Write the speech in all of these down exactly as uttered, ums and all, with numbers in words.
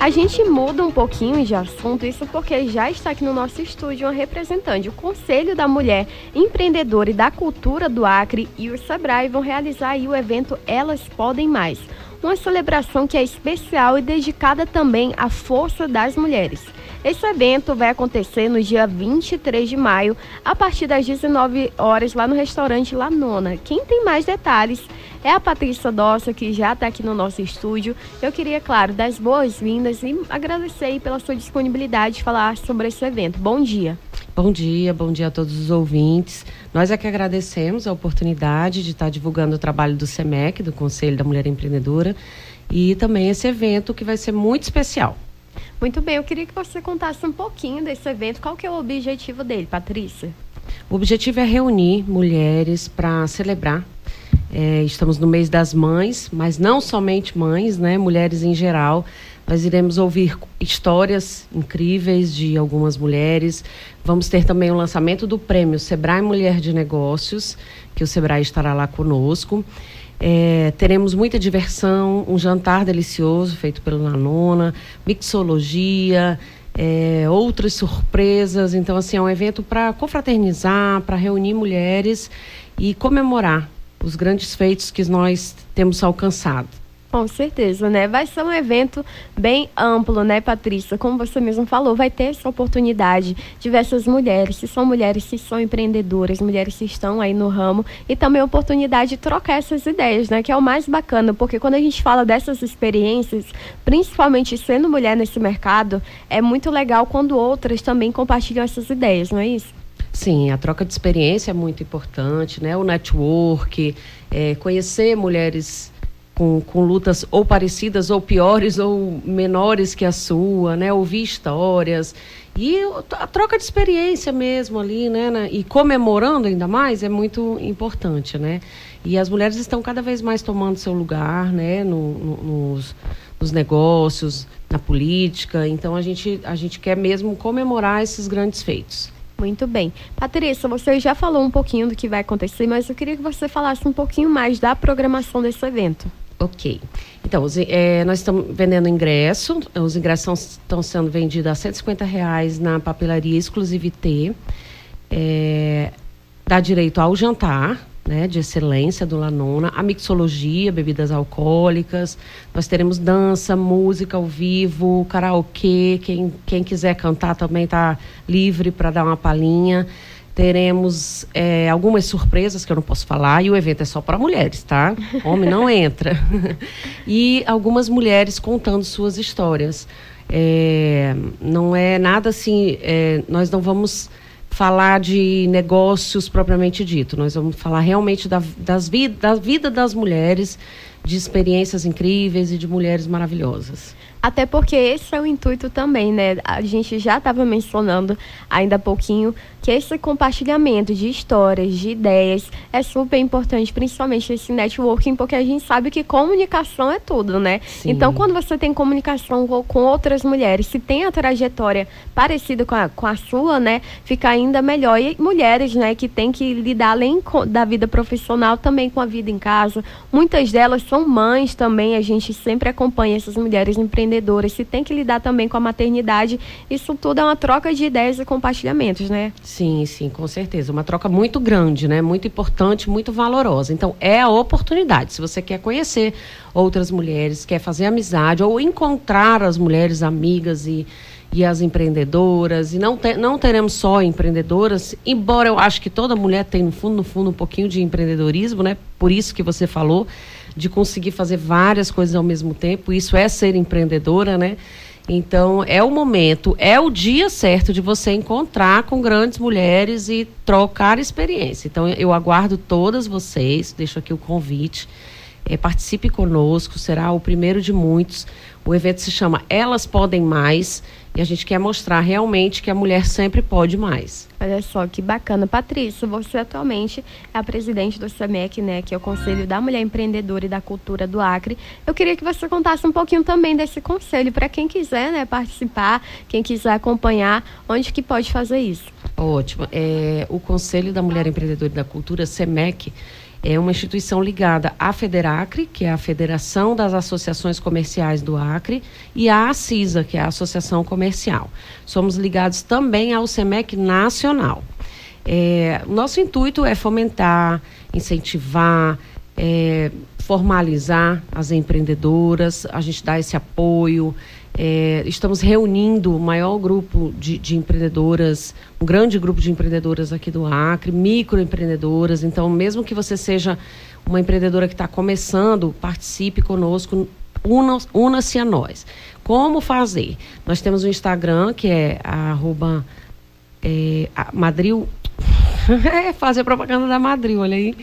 A gente muda um pouquinho de assunto, isso porque já está aqui no nosso estúdio uma representante. O Conselho da Mulher Empreendedora e da Cultura do Acre e o Sebrae vão realizar aí o evento Elas Podem Mais. Uma celebração que é especial e dedicada também à força das mulheres. Esse evento vai acontecer no dia vinte e três de maio, a partir das dezenove horas, lá no restaurante La Nona. Quem tem mais detalhes é a Patrícia Dossa, que já está aqui no nosso estúdio. Eu queria, claro, dar as boas-vindas e agradecer aí pela sua disponibilidade de falar sobre esse evento. Bom dia. Bom dia, bom dia a todos os ouvintes. Nós é que agradecemos a oportunidade de estar divulgando o trabalho do SEMEC, do Conselho da Mulher Empreendedora, e também esse evento que vai ser muito especial. Muito bem, eu queria que você contasse um pouquinho desse evento. Qual que é o objetivo dele, Patrícia? O objetivo é reunir mulheres para celebrar. É, estamos no mês das mães, mas não somente mães, né? Mulheres em geral. Nós iremos ouvir histórias incríveis de algumas mulheres. Vamos ter também o lançamento do prêmio Sebrae Mulher de Negócios, que o Sebrae estará lá conosco. É, teremos muita diversão, um jantar delicioso feito pelo La Nona, mixologia, é, outras surpresas. Então, assim, é um evento para confraternizar, para reunir mulheres e comemorar os grandes feitos que nós temos alcançado. Com certeza, né? Vai ser um evento bem amplo, né, Patrícia? Como você mesmo falou, vai ter essa oportunidade. Diversas mulheres, se são mulheres que são empreendedoras, mulheres que estão aí no ramo, e também a oportunidade de trocar essas ideias, né? Que é o mais bacana, porque quando a gente fala dessas experiências, principalmente sendo mulher nesse mercado, é muito legal quando outras também compartilham essas ideias, não é isso? Sim, a troca de experiência é muito importante, né? O network, é, conhecer mulheres Com, com lutas ou parecidas, ou piores, ou menores que a sua, né? Ouvir histórias. E a troca de experiência mesmo ali, né? E comemorando ainda mais, é muito importante, né? E as mulheres estão cada vez mais tomando seu lugar, né? No, no, nos, nos negócios, na política. Então, a gente, a gente quer mesmo comemorar esses grandes feitos. Muito bem. Patrícia, você já falou um pouquinho do que vai acontecer, mas eu queria que você falasse um pouquinho mais da programação desse evento. Ok. Então, os, é, nós estamos vendendo ingresso. Os ingressos estão sendo vendidos a cento e cinquenta reais na papelaria Exclusivité. É, dá direito ao jantar, né, de excelência do La Nona, a mixologia, bebidas alcoólicas. Nós teremos dança, música ao vivo, karaokê. Quem, quem quiser cantar também está livre para dar uma palhinha. Teremos é, algumas surpresas que eu não posso falar, e o evento é só para mulheres, tá? Homem não entra. E algumas mulheres contando suas histórias. É, não é nada assim, é, nós não vamos falar de negócios propriamente dito, nós vamos falar realmente da, das vid- da vida das mulheres, de experiências incríveis e de mulheres maravilhosas. Até porque esse é o intuito também, né? A gente já estava mencionando ainda há pouquinho que esse compartilhamento de histórias, de ideias, é super importante, principalmente esse networking, porque a gente sabe que comunicação é tudo, né? Sim. Então, quando você tem comunicação com outras mulheres, se tem a trajetória parecida com a, com a sua, né? Fica ainda melhor. E mulheres, né, que tem que lidar além da vida profissional, também com a vida em casa. Muitas delas são mães também, a gente sempre acompanha essas mulheres empreendedoras, se tem que lidar também com a maternidade. Isso tudo é uma troca de ideias e compartilhamentos, né? Sim, sim, com certeza. Uma troca muito grande, né? Muito importante, muito valorosa. Então, é a oportunidade. Se você quer conhecer outras mulheres, quer fazer amizade ou encontrar as mulheres amigas e, e as empreendedoras, e não, te, não teremos só empreendedoras, embora eu acho que toda mulher tem, no fundo, no fundo, um pouquinho de empreendedorismo, né? Por isso que você falou, de conseguir fazer várias coisas ao mesmo tempo. Isso é ser empreendedora, né? Então, é o momento, é o dia certo de você encontrar com grandes mulheres e trocar experiência. Então, eu aguardo todas vocês, deixo aqui o convite, é, participe conosco, será o primeiro de muitos. O evento se chama Elas Podem Mais, e a gente quer mostrar realmente que a mulher sempre pode mais. Olha só, que bacana. Patrícia, você atualmente é a presidente do SEMEC, né, que é o Conselho da Mulher Empreendedora e da Cultura do Acre. Eu queria que você contasse um pouquinho também desse conselho, para quem quiser, né, participar, quem quiser acompanhar, onde que pode fazer isso? Ótimo. É, o Conselho da Mulher Empreendedora e da Cultura, SEMEC, É uma instituição ligada à Federacre, que é a Federação das Associações Comerciais do Acre, e à ACISA, que é a Associação Comercial. Somos ligados também ao SEMEC Nacional. É, nosso intuito é fomentar, incentivar, é, formalizar as empreendedoras, a gente dá esse apoio. É, estamos reunindo o maior grupo de, de empreendedoras, um grande grupo de empreendedoras aqui do Acre, microempreendedoras. Então, mesmo que você seja uma empreendedora que está começando, participe conosco, una, una-se a nós. Como fazer? Nós temos um Instagram, que é arroba é, Madril. É fazer propaganda da Madril, olha aí.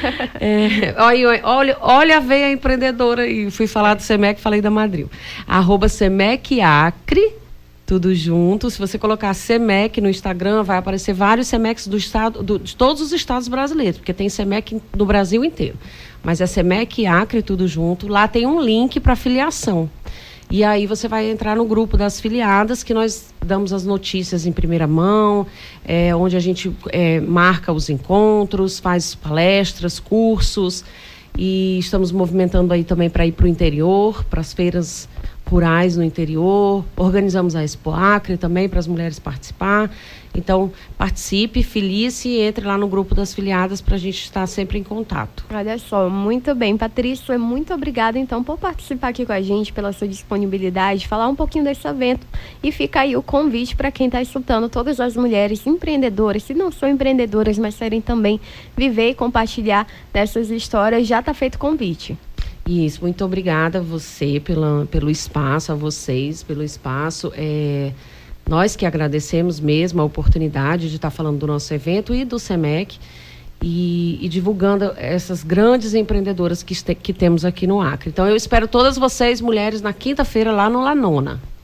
É, olha, olha, olha, veio a empreendedora aí. Fui falar do SEMEC, falei da Madril. Arroba SEMEC Acre, tudo junto. Se você colocar SEMEC no Instagram, vai aparecer vários SEMECs do estado, do, de todos os estados brasileiros, porque tem SEMEC no Brasil inteiro. Mas é SEMEC Acre, tudo junto. Lá tem um link para filiação. E aí você vai entrar no grupo das filiadas, que nós damos as notícias em primeira mão, é, onde a gente é, marca os encontros, faz palestras, cursos, e estamos movimentando aí também para ir para o interior, para as feiras rurais no interior. Organizamos a Expo Acre também para as mulheres participar. Então, participe, filie-se e entre lá no grupo das filiadas para a gente estar sempre em contato. Olha só, muito bem. Patrícia, muito obrigada, então, por participar aqui com a gente, pela sua disponibilidade, falar um pouquinho desse evento. E fica aí o convite para quem está escutando, todas as mulheres empreendedoras, se não são empreendedoras, mas querem também viver e compartilhar dessas histórias, já está feito o convite. Isso, muito obrigada a você pela, pelo espaço, a vocês pelo espaço. É... Nós que agradecemos mesmo a oportunidade de estar falando do nosso evento e do SEMEC e, e divulgando essas grandes empreendedoras que, este, que temos aqui no Acre. Então, eu espero todas vocês, mulheres, na quinta-feira lá no Lanona.